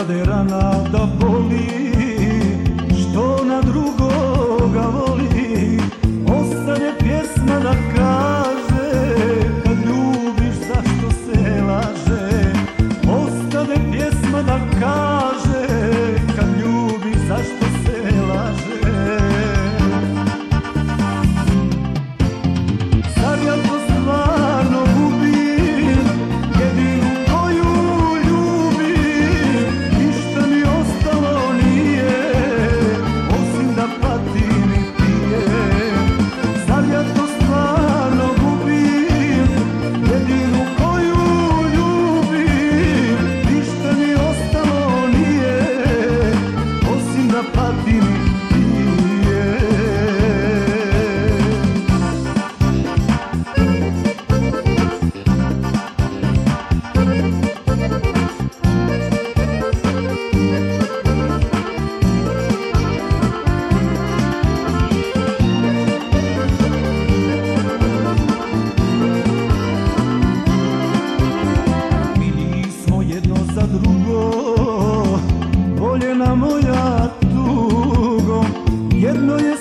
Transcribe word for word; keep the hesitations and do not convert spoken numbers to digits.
zade rana da boli, što na drugoga voli. Ostane pjesma da kaže, kad ljubiš zašto se laže. Ostane pjesma da kaže, kad ljubiš zašto se laže. Zar ja to stvarno gubim, jedinu koju ljubim? Ništa mi ostalo nije, osim da patim i pijem. Zar ja to stvarno gubim, jedinu koju ljubim? Ništa mi ostalo nije, osim da patim i pijem. Za drugo, voljena moja tugo, jedno je